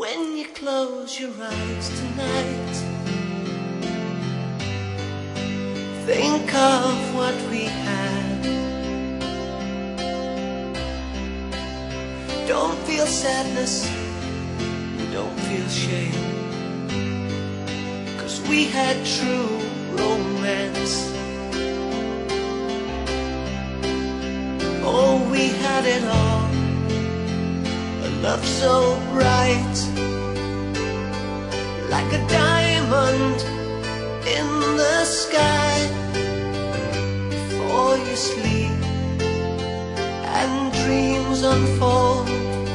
When you close your eyes tonight, think of what we had. Don't feel sadness, don't feel shame, 'cause we had true romance. Oh, we had it all, a love so bright, like a diamond in the sky. Before you sleep and dreams unfold,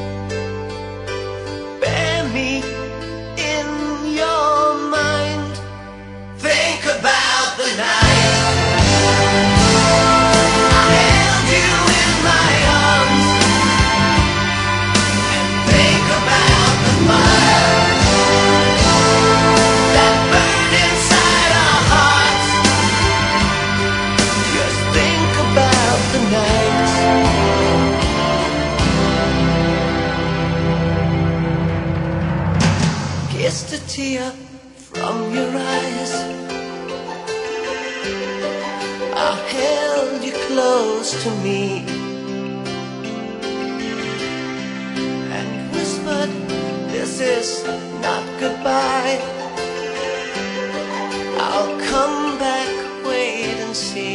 bear me in your mind. Think about the night I held you in my arms, and think about the fire that burned inside our hearts. Just think about the night. Kissed a tear from your eyes, I held you close to me and whispered, this is not goodbye. I'll come back, wait and see.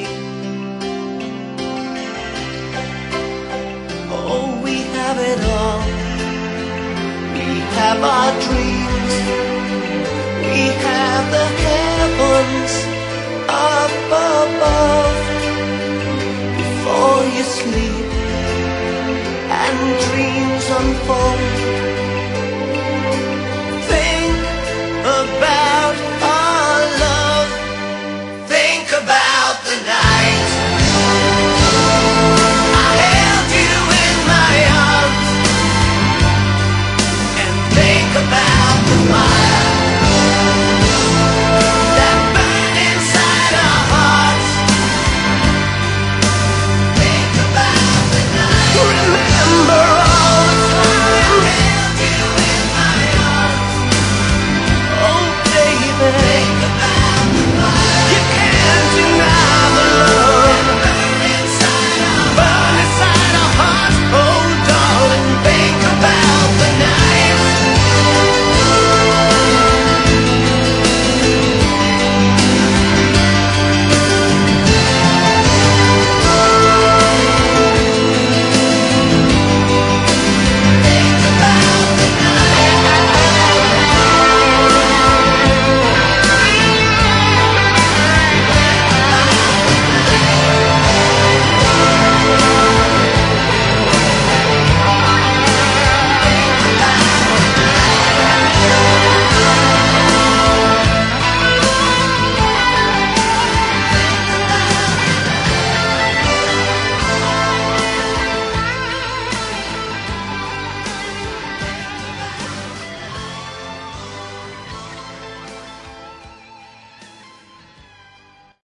Oh, we have it all, we have our dreams, we have the heavens up above. Before you sleep and dreams unfold,